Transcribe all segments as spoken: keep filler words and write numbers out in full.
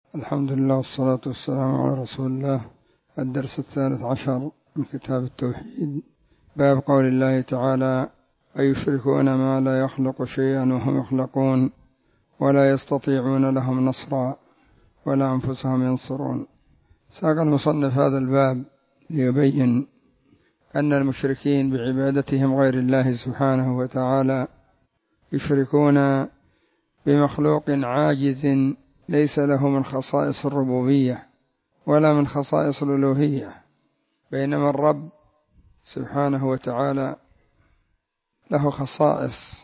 الحمد لله والصلاة والسلام على رسول الله. الدرس الثالث عشر من كتاب التوحيد، باب قول الله تعالى: أيشركون ما لا يخلق شيئا وهم يخلقون ولا يستطيعون لهم نصرا ولا أنفسهم ينصرون. ساق المصنف هذا الباب ليبين أن المشركين بعبادتهم غير الله سبحانه وتعالى يشركون بمخلوق عاجز ليس له من خصائص الربوبية ولا من خصائص الألوهية، بينما الرب سبحانه وتعالى له خصائص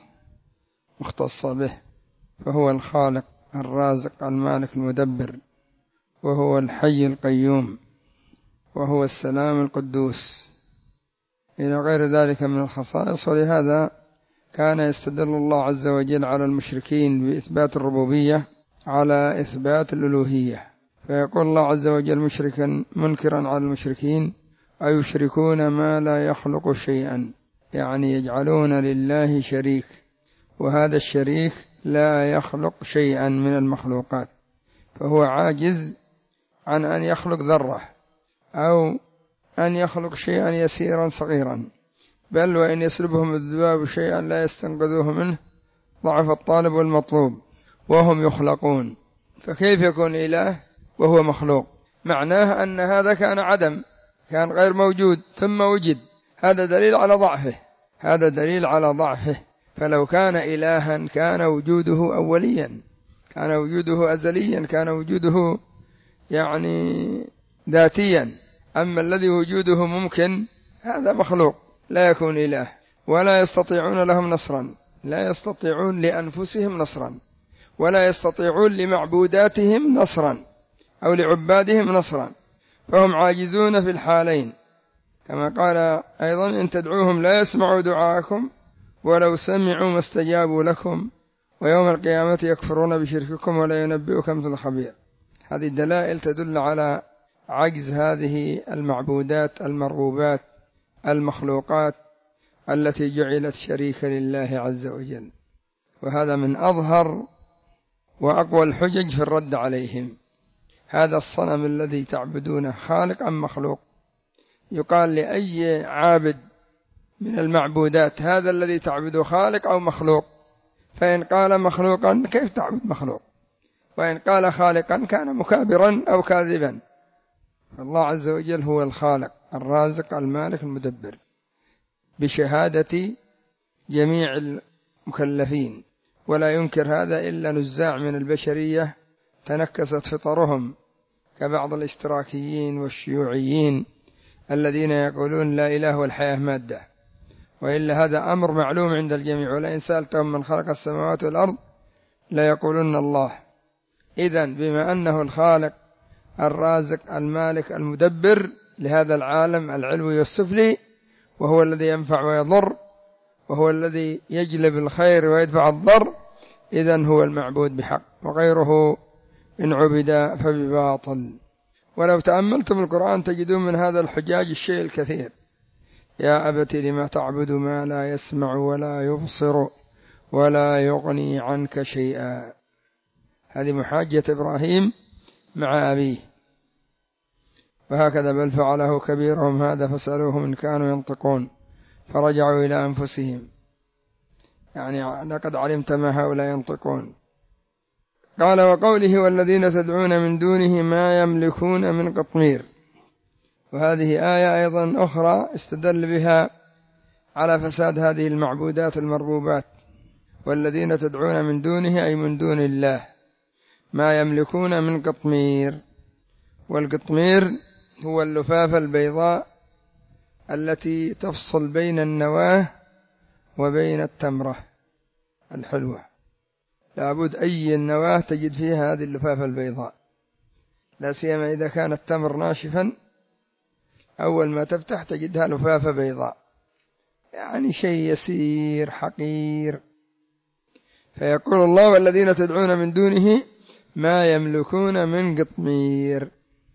مختصة به، فهو الخالق الرازق المالك المدبر، وهو الحي القيوم، وهو السلام القدوس، إلى غير ذلك من الخصائص. ولهذا كان يستدل الله عز وجل على المشركين بإثبات الربوبية على إثبات الألوهية، فيقول الله عز وجل مشركا منكرا على المشركين: أيشركون ما لا يخلق شيئا، يعني يجعلون لله شريك، وهذا الشريك لا يخلق شيئا من المخلوقات، فهو عاجز عن أن يخلق ذرة أو أن يخلق شيئا يسيرا صغيرا، بل وإن يسلبهم الذباب شيئا لا يستنقذوه منه، ضعف الطالب والمطلوب، وهم يخلقون. فكيف يكون إله وهو مخلوق؟ معناه أن هذا كان عدم، كان غير موجود ثم وجد، هذا دليل على ضعفه، هذا دليل على ضعفه. فلو كان إلها كان وجوده أوليا، كان وجوده أزليا، كان وجوده يعني ذاتيا. أما الذي وجوده ممكن هذا مخلوق لا يكون إله. ولا يستطيعون لهم نصرا، لا يستطيعون لأنفسهم نصرا، ولا يستطيعون لمعبوداتهم نصرا أو لعبادهم نصرا، فهم عاجزون في الحالين، كما قال أيضا: إن تدعوهم لا يسمعوا دعاءكم ولو سمعوا ما استجابوا لكم ويوم القيامة يكفرون بشرككم ولا ينبئك مثل الخبير. هذه دلائل تدل على عجز هذه المعبودات المربوبات المخلوقات التي جعلت شريكا لله عز وجل، وهذا من أظهر وأقوى الحجج في الرد عليهم. هذا الصنم الذي تعبدونه خالق أم مخلوق؟ يقال لأي عابد من المعبودات: هذا الذي تعبده خالق أو مخلوق؟ فإن قال مخلوقا كيف تعبد مخلوق؟ وإن قال خالقا كان مكابرا أو كاذبا. الله عز وجل هو الخالق الرازق المالك المدبر بشهادة جميع المكلفين، ولا ينكر هذا إلا نزاع من البشرية تنكست فطرهم كبعض الاشتراكيين والشيوعيين الذين يقولون لا إله والحياة مادة، وإلا هذا أمر معلوم عند الجميع: ولئن سألتهم من خلق السماوات والأرض لا يقولون الله. إذن بما أنه الخالق الرازق المالك المدبر لهذا العالم العلوي والسفلي، وهو الذي ينفع ويضر، وهو الذي يجلب الخير ويدفع الضر، إذن هو المعبود بحق، وغيره إن عبد فبباطل. ولو تأملتم القرآن تجدون من هذا الحجاج الشيء الكثير: يا أبت لما تعبد ما لا يسمع ولا يبصر ولا يغني عنك شيئا. هذه محاجة إبراهيم مع أبيه. وهكذا: بل فعله كبيرهم هذا فاسألوهم إن كانوا ينطقون، فرجعوا إلى أنفسهم، يعني لقد علمت ما هؤلاء ينطقون. قال: وقوله: والذين تدعون من دونه ما يملكون من قطمير. وهذه آية أيضا أخرى استدل بها على فساد هذه المعبودات المربوبات: والذين تدعون من دونه أي من دون الله ما يملكون من قطمير. والقطمير هو اللفافة البيضاء التي تفصل بين النواة وبين التمرة الحلوة، لابد أي النواة تجد فيها هذه اللفافة البيضاء، لا سيما إذا كان التمر ناشفا، أول ما تفتح تجدها لفافة بيضاء، يعني شيء يسير حقير. فيقول الله: والذين تدعون من دونه ما يملكون من قطمير،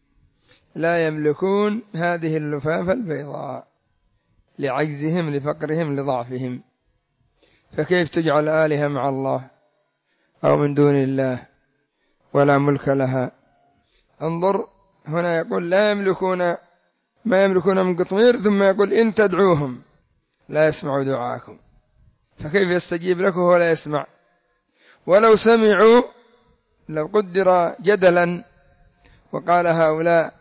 لا يملكون هذه اللفافة البيضاء لعجزهم لفقرهم لضعفهم. فكيف تجعل آلهة مع الله أو من دون الله ولا ملك لها؟ انظر هنا يقول لا يملكون ما يملكون من قطمير، ثم يقول إن تدعوهم لا يسمعوا دعاءكم، فكيف يستجيب لك وهو لا يسمع؟ ولو سمعوا، لو قدر جدلا وقال هؤلاء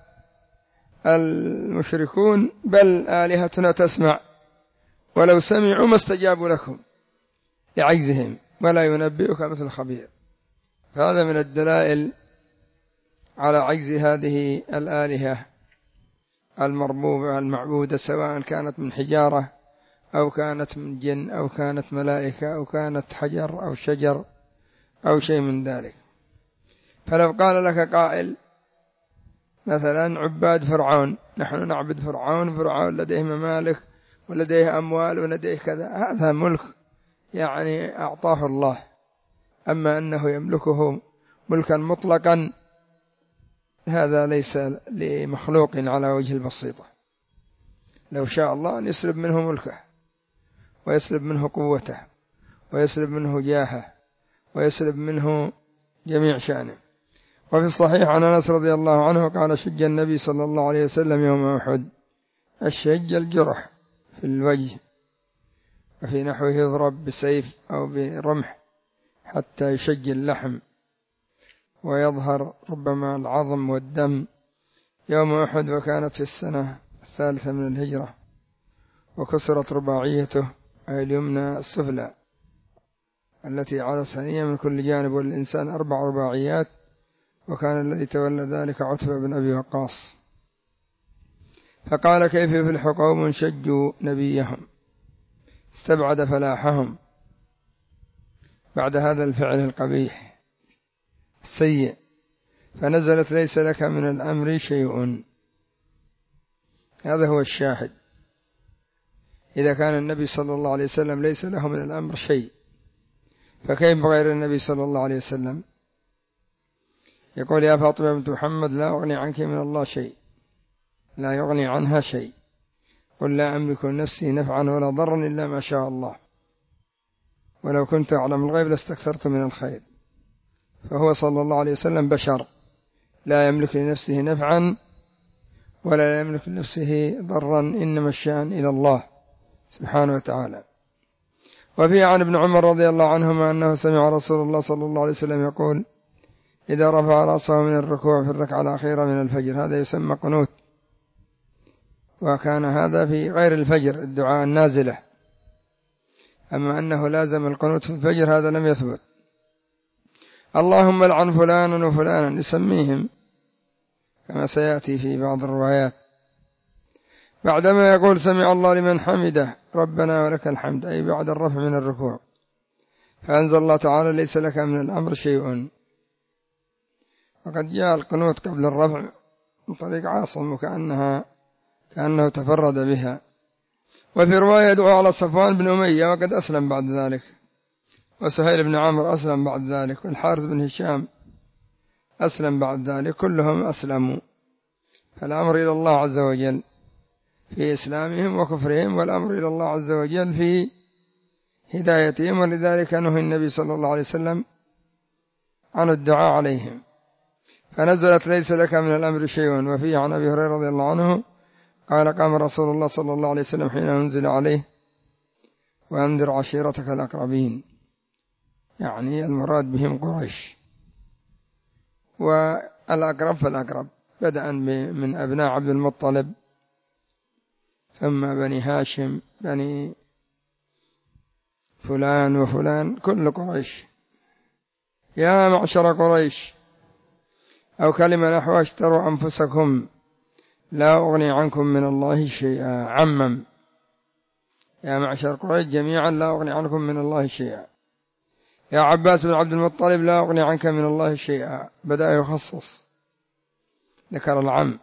المشركون بل آلهتنا تسمع، ولو سمعوا ما استجابوا لكم لعجزهم، ولا ينبئك مثل خبير. فهذا من الدلائل على عجز هذه الآلهة المربوبة المعبودة، سواء كانت من حجارة أو كانت من جن أو كانت ملائكة أو كانت حجر أو شجر أو شيء من ذلك. فلو قال لك قائل مثلا عباد فرعون، نحن نعبد فرعون، فرعون لديه ممالك ولديه أموال ولديه كذا، هذا ملك يعني أعطاه الله، أما أنه يملكه ملكا مطلقا هذا ليس لمخلوق على وجه البسيطة. لو شاء الله أن يسلب منه ملكه ويسلب منه قوته ويسلب منه جاهه ويسلب منه جميع شأنه. وفي الصحيح عن أنس رضي الله عنه قال شج النبي صلى الله عليه وسلم يوم أحد، الشج الجرح في الوجه، وفي نحوه يضرب بسيف أو برمح حتى يشج اللحم ويظهر ربما العظم والدم يوم أحد، وكانت في السنة الثالثة من الهجرة، وكسرت رباعيته أي اليمنى السفلى التي على الثانية من كل جانب، والإنسان أربع رباعيات، وكان الذي تولى ذلك عتبة بن أبي وقاص. فقال كيف يفلح قوم شجوا نبيهم، استبعد فلاحهم بعد هذا الفعل القبيح السيء، فنزلت ليس لك من الأمر شيء. هذا هو الشاهد. إذا كان النبي صلى الله عليه وسلم ليس له من الأمر شيء، فكيف بغير النبي صلى الله عليه وسلم؟ يقول يا فاطمة بنت محمد لا أغني عنك من الله شيء، لا يغني عنها شيء، قل لا أملك لنفسي نفعا ولا ضرا إلا ما شاء الله، ولو كنت أعلم الغيب لاستكثرت من الخير. فهو صلى الله عليه وسلم بشر لا يملك لنفسه نفعا ولا يملك لنفسه ضرا، إنما الشأن إلى الله سبحانه وتعالى. وفي عن ابن عمر رضي الله عنهما أنه سمع رسول الله صلى الله عليه وسلم يقول إذا رفع رأسه من الركوع في الركعة الأخيرة من الفجر، هذا يسمى قنوت، وكان هذا في غير الفجر الدعاء النازلة، أما أنه لازم القنوت في الفجر هذا لم يثبت. اللهم لعن فلانا وفلانا يسميهم كما سيأتي في بعض الروايات، بعدما يقول سمع الله لمن حمده ربنا ولك الحمد، أي بعد الرفع من الركوع. فأنزل الله تعالى ليس لك من الأمر شيء. وقد جاء القنوت قبل الرفع من طريق عاصم وكأنها كأنه تفرد بها. وفي رواية يدعو على صفوان بن أمية وقد أسلم بعد ذلك، وسهيل بن عمرو أسلم بعد ذلك، والحارث بن هشام أسلم بعد ذلك، كلهم أسلموا. فالأمر إلى الله عز وجل في إسلامهم وكفرهم، والأمر إلى الله عز وجل في هدايتهم، ولذلك نهى النبي صلى الله عليه وسلم عن الدعاء عليهم. فنزلت ليس لك من الأمر شيء. وفيه عن أبي هريرة رضي الله عنه قال قام رسول الله صلى الله عليه وسلم حين أنزل عليه وأنذر عشيرتك الأقربين، يعني المراد بهم قريش، والأقرب فالأقرب، بدءا من أبناء عبد المطلب ثم بني هاشم بني فلان وفلان كل قريش. يا معشر قريش، أو كلمة نحو اشتروا أنفسكم لا أغني عنكم من الله شيئا، عمم يا معشر قريش جميعا لا أغني عنكم من الله شيئا. يا عباس بن عبد المطلب لا أغني عنك من الله شيئا، بدأ يخصص، ذكر العم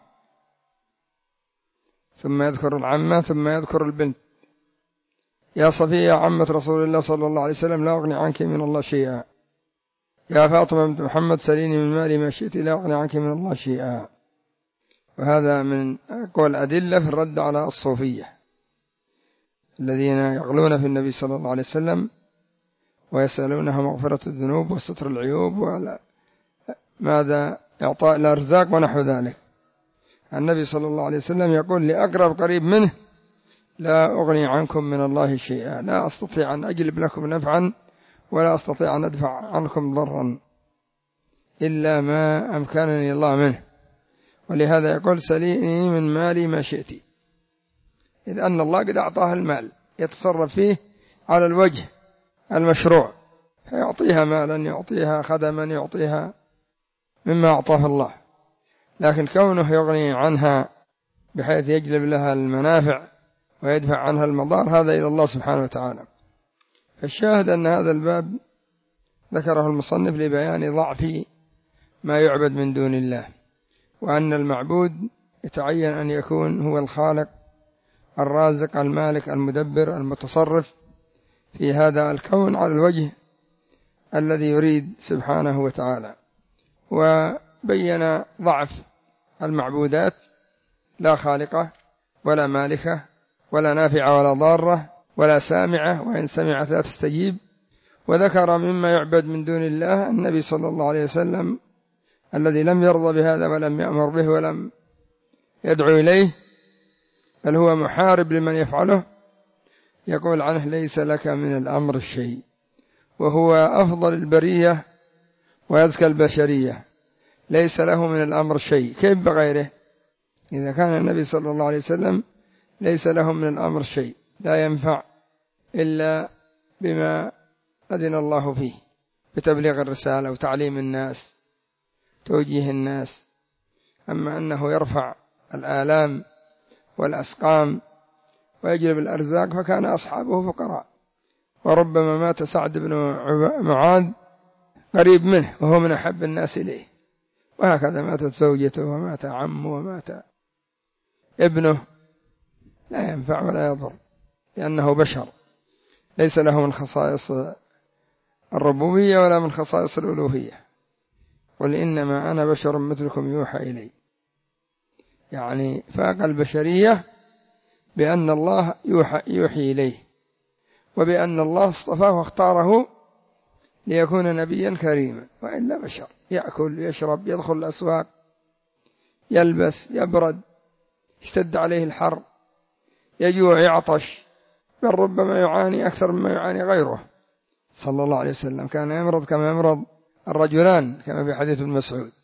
ثم يذكر العمة ثم يذكر البنت. يا صفية عمة رسول الله صلى الله عليه وسلم لا أغني عنك من الله شيئا. يا فاطمة بنت محمد سليني من مالي ما شئت لا أغني عنك من الله شيئا. وهذا من أقوى الأدلة في الرد على الصوفية الذين يغلون في النبي صلى الله عليه وسلم ويسألونه مغفرة الذنوب وستر العيوب، ولا ماذا إعطاء الأرزاق ونحو ذلك. النبي صلى الله عليه وسلم يقول لأقرب قريب منه: لا أغني عنكم من الله شيئا، لا أستطيع أن أجلب لكم نفعا ولا أستطيع أن أدفع عنكم ضرا إلا ما أمكنني الله منه. ولهذا يقول: سليني من مالي ما شئت، إذ أن الله قد أعطاه المال يتصرف فيه على الوجه المشروع، يعطيها مالا، يعطيها خدما، يعطيها مما أعطاه الله. لكن كونه يغني عنها بحيث يجلب لها المنافع ويدفع عنها المضار، هذا إلى الله سبحانه وتعالى. فالشاهد أن هذا الباب ذكره المصنف لبيان ضعف ما يعبد من دون الله، وأن المعبود يتعين أن يكون هو الخالق الرازق المالك المدبر المتصرف في هذا الكون على الوجه الذي يريد سبحانه وتعالى. وبين ضعف المعبودات: لا خالقة ولا مالكة ولا نافعة ولا ضارة ولا سامعة، وإن سمعت لا تستجيب. وذكر مما يعبد من دون الله النبي صلى الله عليه وسلم الذي لم يرضى بهذا ولم يأمر به ولم يدعو إليه، بل هو محارب لمن يفعله. يقول عنه: ليس لك من الأمر شيء، وهو أفضل البرية ويزكى البشرية. ليس له من الأمر شيء، كيف بغيره؟ إذا كان النبي صلى الله عليه وسلم ليس له من الأمر شيء، لا ينفع إلا بما أذن الله فيه بتبليغ الرسالة وتعليم الناس، توجيه الناس. أما أنه يرفع الآلام والأسقام ويجلب الأرزاق فكان أصحابه فقراء. وربما مات سعد بن معاذ قريب منه وهو من أحب الناس إليه، وهكذا ماتت زوجته ومات عمه ومات ابنه. لا ينفع ولا يضر، لأنه بشر ليس له من خصائص الربوبية ولا من خصائص الألوهية. قل إنما أنا بشر مثلكم يوحى إلي، يعني فاق البشرية بأن الله يوحى, يوحي إليه، وبأن الله اصطفاه واختاره ليكون نبيا كريما، وإلا بشر يأكل يشرب يدخل الأسواق يلبس يبرد يشتد عليه الحر يجوع يعطش، بل ربما يعاني أكثر مما يعاني غيره. صلى الله عليه وسلم كان يمرض كما يمرض الرجلان كما في حديث ابن مسعود،